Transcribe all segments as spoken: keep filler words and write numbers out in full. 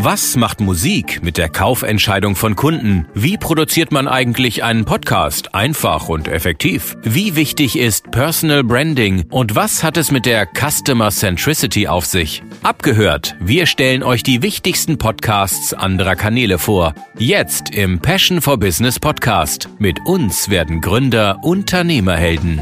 Was macht Musik mit der Kaufentscheidung von Kunden? Wie produziert man eigentlich einen Podcast einfach und effektiv? Wie wichtig ist Personal Branding und was hat es mit der Customer Centricity auf sich? Abgehört, wir stellen euch die wichtigsten Podcasts anderer Kanäle vor. Jetzt im Passion for Business Podcast. Mit uns werden Gründer Unternehmerhelden.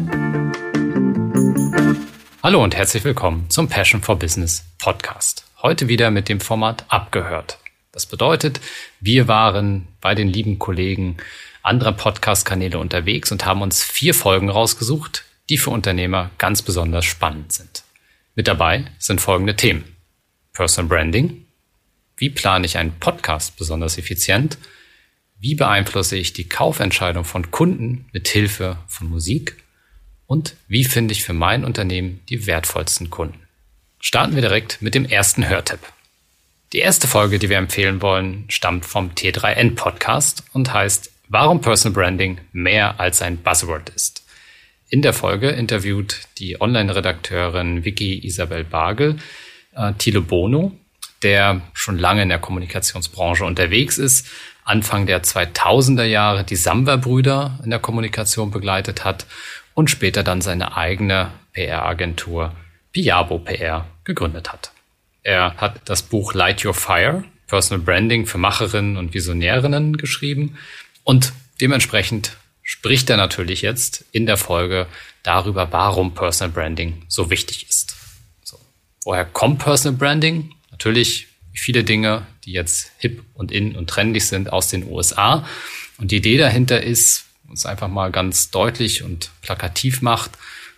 Hallo und herzlich willkommen zum Passion for Business Podcast. Heute wieder mit dem Format Abgehört. Das bedeutet, wir waren bei den lieben Kollegen anderer Podcast-Kanäle unterwegs und haben uns vier Folgen rausgesucht, die für Unternehmer ganz besonders spannend sind. Mit dabei sind folgende Themen: Personal Branding. Wie plane ich einen Podcast besonders effizient? Wie beeinflusse ich die Kaufentscheidung von Kunden mit Hilfe von Musik? Und wie finde ich für mein Unternehmen die wertvollsten Kunden? Starten wir direkt mit dem ersten Hörtipp. Die erste Folge, die wir empfehlen wollen, stammt vom T drei N Podcast und heißt Warum Personal Branding mehr als ein Buzzword ist. In der Folge interviewt die Online-Redakteurin Vicky Isabel Bargel äh, Thilo Bono, der schon lange in der Kommunikationsbranche unterwegs ist, Anfang der zweitausender Jahre die Samwer-Brüder in der Kommunikation begleitet hat und später dann seine eigene P R-Agentur Piabo P R gegründet hat. Er hat das Buch Light Your Fire, Personal Branding für Macherinnen und Visionärinnen geschrieben und dementsprechend spricht er natürlich jetzt in der Folge darüber, warum Personal Branding so wichtig ist. So. Woher kommt Personal Branding? Natürlich viele Dinge, die jetzt hip und in und trendig sind, aus den U S A. Und die Idee dahinter ist, uns einfach mal ganz deutlich und plakativ macht,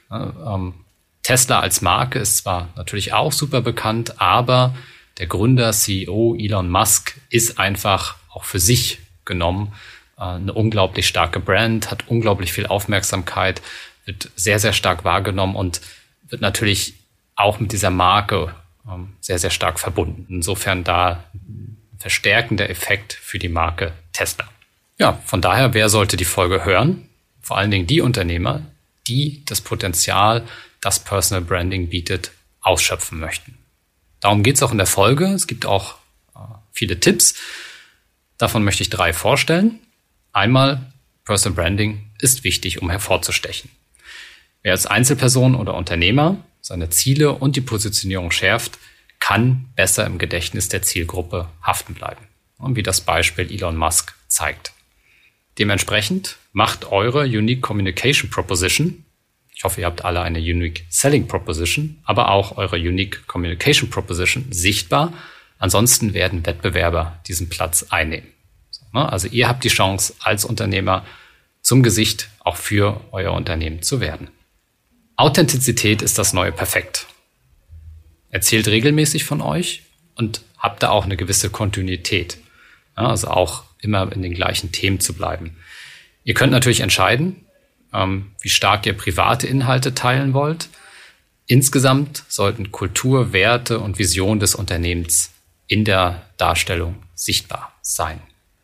ähm, Tesla als Marke ist zwar natürlich auch super bekannt, aber der Gründer, C E O Elon Musk ist einfach auch für sich genommen eine unglaublich starke Brand, hat unglaublich viel Aufmerksamkeit, wird sehr, sehr stark wahrgenommen und wird natürlich auch mit dieser Marke sehr, sehr stark verbunden. Insofern da ein verstärkender Effekt für die Marke Tesla. Ja, von daher, wer sollte die Folge hören? Vor allen Dingen die Unternehmer, die das Potenzial, das Personal Branding bietet, ausschöpfen möchten. Darum geht es auch in der Folge. Es gibt auch äh, viele Tipps. Davon möchte ich drei vorstellen. Einmal, Personal Branding ist wichtig, um hervorzustechen. Wer als Einzelperson oder Unternehmer seine Ziele und die Positionierung schärft, kann besser im Gedächtnis der Zielgruppe haften bleiben. Und wie das Beispiel Elon Musk zeigt. Dementsprechend macht eure Unique Communication Proposition, ich hoffe, ihr habt alle eine Unique Selling Proposition, aber auch eure Unique Communication Proposition sichtbar. Ansonsten werden Wettbewerber diesen Platz einnehmen. Also ihr habt die Chance, als Unternehmer zum Gesicht auch für euer Unternehmen zu werden. Authentizität ist das neue Perfekt. Erzählt regelmäßig von euch und habt da auch eine gewisse Kontinuität. Also auch immer in den gleichen Themen zu bleiben. Ihr könnt natürlich entscheiden, wie stark ihr private Inhalte teilen wollt. Insgesamt sollten Kultur, Werte und Vision des Unternehmens in der Darstellung sichtbar sein.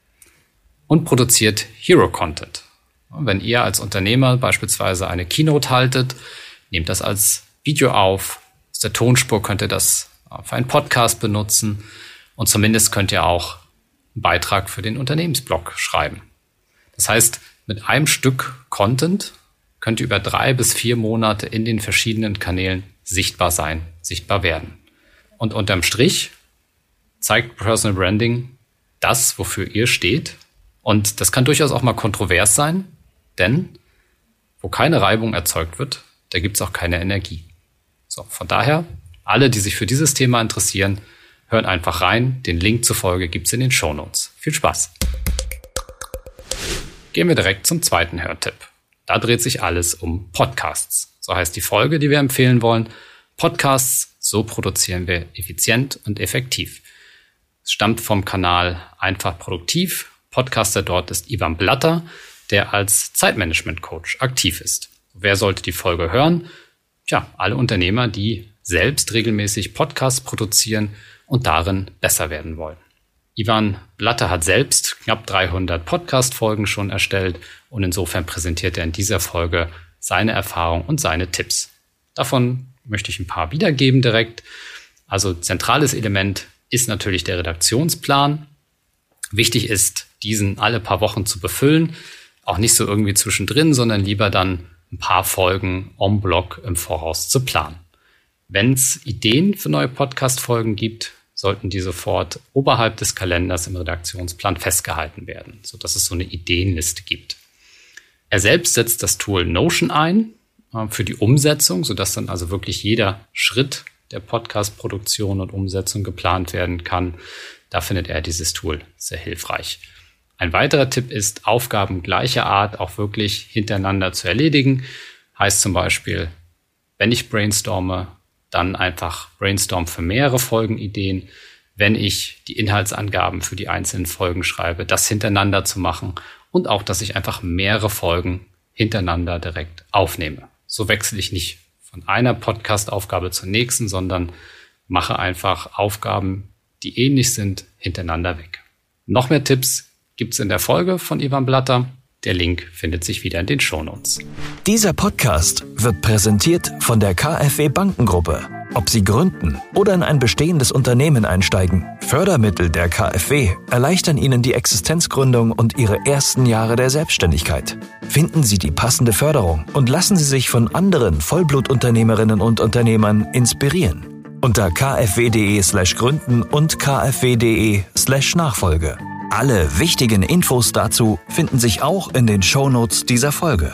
Und produziert Hero-Content. Wenn ihr als Unternehmer beispielsweise eine Keynote haltet, nehmt das als Video auf. Aus der Tonspur könnt ihr das für einen Podcast benutzen. Und zumindest könnt ihr auch einen Beitrag für den Unternehmensblog schreiben. Das heißt, mit einem Stück Content könnt ihr über drei bis vier Monate in den verschiedenen Kanälen sichtbar sein, sichtbar werden. Und unterm Strich zeigt Personal Branding das, wofür ihr steht. Und das kann durchaus auch mal kontrovers sein, denn wo keine Reibung erzeugt wird, da gibt es auch keine Energie. So, von daher, alle, die sich für dieses Thema interessieren, hören einfach rein. Den Link zur Folge gibt es in den Shownotes. Viel Spaß! Gehen wir direkt zum zweiten Hörtipp. Da dreht sich alles um Podcasts. So heißt die Folge, die wir empfehlen wollen. Podcasts, so produzieren wir effizient und effektiv. Es stammt vom Kanal Einfach Produktiv. Podcaster dort ist Ivan Blatter, der als Zeitmanagement-Coach aktiv ist. Wer sollte die Folge hören? Tja, alle Unternehmer, die selbst regelmäßig Podcasts produzieren und darin besser werden wollen. Ivan Blatter hat selbst knapp dreihundert Podcast-Folgen schon erstellt und insofern präsentiert er in dieser Folge seine Erfahrung und seine Tipps. Davon möchte ich ein paar wiedergeben direkt. Also zentrales Element ist natürlich der Redaktionsplan. Wichtig ist, diesen alle paar Wochen zu befüllen. Auch nicht so irgendwie zwischendrin, sondern lieber dann ein paar Folgen en bloc im Voraus zu planen. Wenn es Ideen für neue Podcast-Folgen gibt, sollten die sofort oberhalb des Kalenders im Redaktionsplan festgehalten werden, sodass es so eine Ideenliste gibt. Er selbst setzt das Tool Notion ein äh, für die Umsetzung, sodass dann also wirklich jeder Schritt der Podcast-Produktion und Umsetzung geplant werden kann. Da findet er dieses Tool sehr hilfreich. Ein weiterer Tipp ist, Aufgaben gleicher Art auch wirklich hintereinander zu erledigen. Heißt zum Beispiel, wenn ich brainstorme, dann einfach Brainstorm für mehrere Folgenideen. Wenn ich die Inhaltsangaben für die einzelnen Folgen schreibe, das hintereinander zu machen und auch, dass ich einfach mehrere Folgen hintereinander direkt aufnehme. So wechsle ich nicht von einer Podcast-Aufgabe zur nächsten, sondern mache einfach Aufgaben, die ähnlich sind, hintereinander weg. Noch mehr Tipps gibt's in der Folge von Ivan Blatter. Der Link findet sich wieder in den Shownotes. Dieser Podcast wird präsentiert von der KfW Bankengruppe. Ob Sie gründen oder in ein bestehendes Unternehmen einsteigen, Fördermittel der KfW erleichtern Ihnen die Existenzgründung und Ihre ersten Jahre der Selbstständigkeit. Finden Sie die passende Förderung und lassen Sie sich von anderen Vollblutunternehmerinnen und Unternehmern inspirieren. Unter kfw.de slash gründen und kfw.de slash Nachfolge. Alle wichtigen Infos dazu finden sich auch in den Shownotes dieser Folge.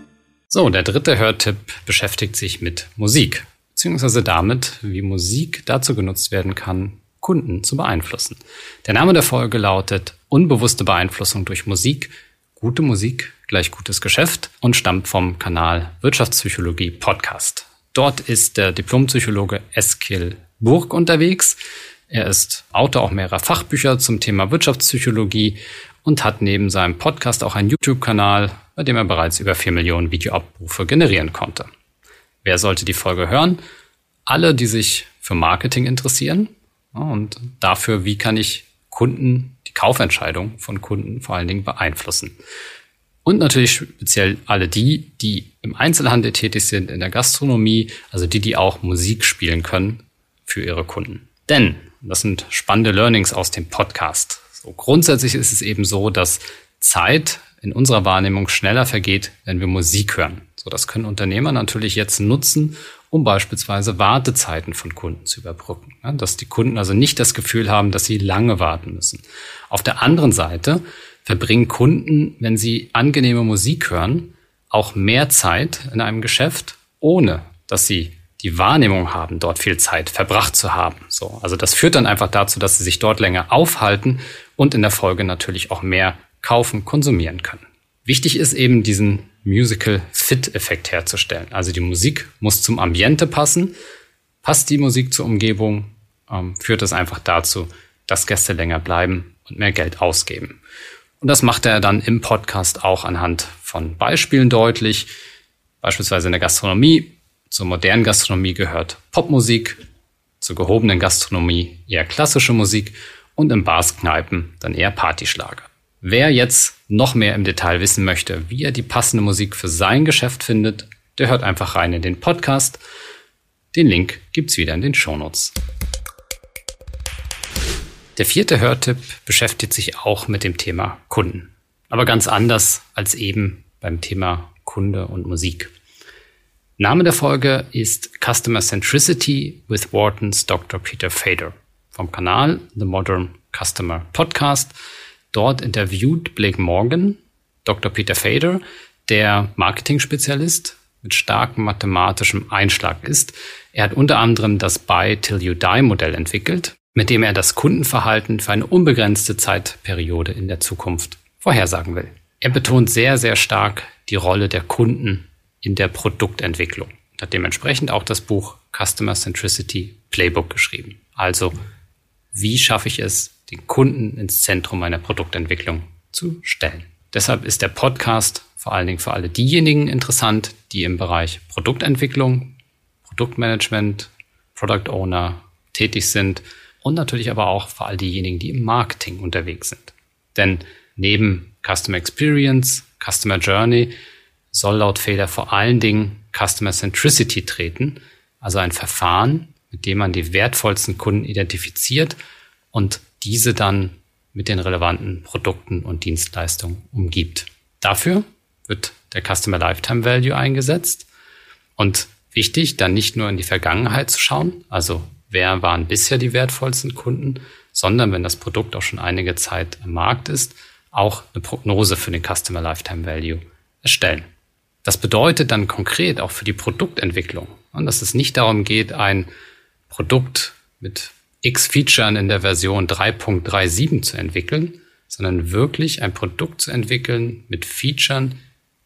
So, der dritte Hörtipp beschäftigt sich mit Musik, beziehungsweise damit, wie Musik dazu genutzt werden kann, Kunden zu beeinflussen. Der Name der Folge lautet Unbewusste Beeinflussung durch Musik. Gute Musik gleich gutes Geschäft und stammt vom Kanal Wirtschaftspsychologie Podcast. Dort ist der Diplompsychologe Eskil Burg unterwegs. Er ist Autor auch mehrerer Fachbücher zum Thema Wirtschaftspsychologie und hat neben seinem Podcast auch einen YouTube-Kanal, bei dem er bereits über vier Millionen Videoabrufe generieren konnte. Wer sollte die Folge hören? Alle, die sich für Marketing interessieren und dafür, wie kann ich Kunden, die Kaufentscheidung von Kunden vor allen Dingen beeinflussen. Und natürlich speziell alle die, die im Einzelhandel tätig sind, in der Gastronomie, also die, die auch Musik spielen können für ihre Kunden. Denn das sind spannende Learnings aus dem Podcast. So, grundsätzlich ist es eben so, dass Zeit in unserer Wahrnehmung schneller vergeht, wenn wir Musik hören. So, das können Unternehmer natürlich jetzt nutzen, um beispielsweise Wartezeiten von Kunden zu überbrücken. Ja, dass die Kunden also nicht das Gefühl haben, dass sie lange warten müssen. Auf der anderen Seite verbringen Kunden, wenn sie angenehme Musik hören, auch mehr Zeit in einem Geschäft, ohne dass sie die Wahrnehmung haben, dort viel Zeit verbracht zu haben. So, also das führt dann einfach dazu, dass sie sich dort länger aufhalten und in der Folge natürlich auch mehr kaufen, konsumieren können. Wichtig ist eben, diesen Musical-Fit-Effekt herzustellen. Also die Musik muss zum Ambiente passen. Passt die Musik zur Umgebung, ähm, führt es einfach dazu, dass Gäste länger bleiben und mehr Geld ausgeben. Und das macht er dann im Podcast auch anhand von Beispielen deutlich. Beispielsweise in der Gastronomie. Zur modernen Gastronomie gehört Popmusik, zur gehobenen Gastronomie eher klassische Musik und in Bars, Kneipen dann eher Partyschlager. Wer jetzt noch mehr im Detail wissen möchte, wie er die passende Musik für sein Geschäft findet, der hört einfach rein in den Podcast. Den Link gibt's wieder in den Shownotes. Der vierte Hörtipp beschäftigt sich auch mit dem Thema Kunden, aber ganz anders als eben beim Thema Kunde und Musik. Name der Folge ist Customer Centricity with Wharton's Doktor Peter Fader vom Kanal The Modern Customer Podcast. Dort interviewt Blake Morgan Doktor Peter Fader, der Marketing-Spezialist mit starkem mathematischem Einschlag ist. Er hat unter anderem das Buy Till You Die Modell entwickelt, mit dem er das Kundenverhalten für eine unbegrenzte Zeitperiode in der Zukunft vorhersagen will. Er betont sehr, sehr stark die Rolle der Kunden in der Produktentwicklung und hat dementsprechend auch das Buch Customer Centricity Playbook geschrieben. Also, wie schaffe ich es, den Kunden ins Zentrum meiner Produktentwicklung zu stellen? Deshalb ist der Podcast vor allen Dingen für alle diejenigen interessant, die im Bereich Produktentwicklung, Produktmanagement, Product Owner tätig sind und natürlich aber auch für all diejenigen, die im Marketing unterwegs sind. Denn neben Customer Experience, Customer Journey soll laut Fader vor allen Dingen Customer Centricity treten, also ein Verfahren, mit dem man die wertvollsten Kunden identifiziert und diese dann mit den relevanten Produkten und Dienstleistungen umgibt. Dafür wird der Customer Lifetime Value eingesetzt und wichtig, dann nicht nur in die Vergangenheit zu schauen, also wer waren bisher die wertvollsten Kunden, sondern wenn das Produkt auch schon einige Zeit am Markt ist, auch eine Prognose für den Customer Lifetime Value erstellen. Das bedeutet dann konkret auch für die Produktentwicklung, dass es nicht darum geht, ein Produkt mit x Featuren in der Version drei Punkt siebenunddreißig zu entwickeln, sondern wirklich ein Produkt zu entwickeln mit Featuren,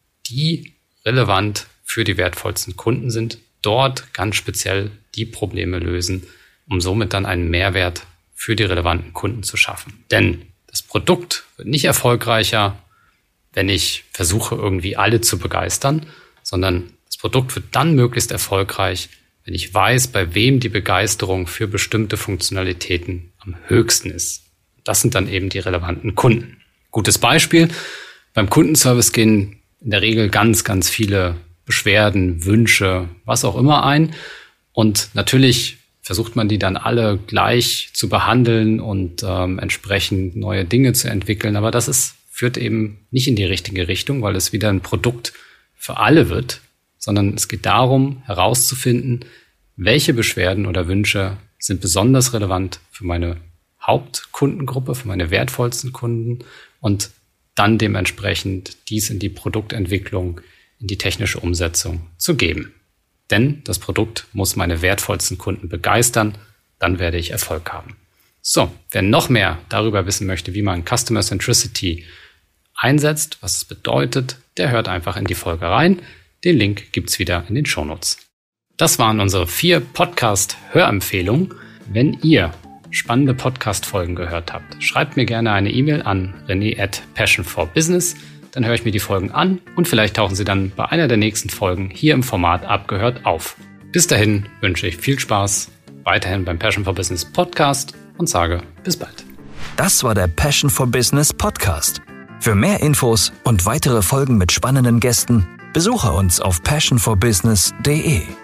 die relevant für die wertvollsten Kunden sind, dort ganz speziell die Probleme lösen, um somit dann einen Mehrwert für die relevanten Kunden zu schaffen. Denn das Produkt wird nicht erfolgreicher, wenn ich versuche, irgendwie alle zu begeistern, sondern das Produkt wird dann möglichst erfolgreich, wenn ich weiß, bei wem die Begeisterung für bestimmte Funktionalitäten am höchsten ist. Das sind dann eben die relevanten Kunden. Gutes Beispiel: Beim Kundenservice gehen in der Regel ganz, ganz viele Beschwerden, Wünsche, was auch immer ein. Und natürlich versucht man die dann alle gleich zu behandeln und ähm, entsprechend neue Dinge zu entwickeln. Aber das ist, führt eben nicht in die richtige Richtung, weil es wieder ein Produkt für alle wird, sondern es geht darum, herauszufinden, welche Beschwerden oder Wünsche sind besonders relevant für meine Hauptkundengruppe, für meine wertvollsten Kunden und dann dementsprechend dies in die Produktentwicklung, in die technische Umsetzung zu geben. Denn das Produkt muss meine wertvollsten Kunden begeistern, dann werde ich Erfolg haben. So, wer noch mehr darüber wissen möchte, wie man Customer Centricity einsetzt, was es bedeutet, der hört einfach in die Folge rein. Den Link gibt's wieder in den Shownotes. Das waren unsere vier Podcast-Hörempfehlungen. Wenn ihr spannende Podcast-Folgen gehört habt, schreibt mir gerne eine E-Mail an rené at passion for business. Dann höre ich mir die Folgen an und vielleicht tauchen sie dann bei einer der nächsten Folgen hier im Format Abgehört auf. Bis dahin wünsche ich viel Spaß weiterhin beim Passion for Business Podcast und sage bis bald. Das war der Passion for Business Podcast. Für mehr Infos und weitere Folgen mit spannenden Gästen besuche uns auf passion for business punkt de.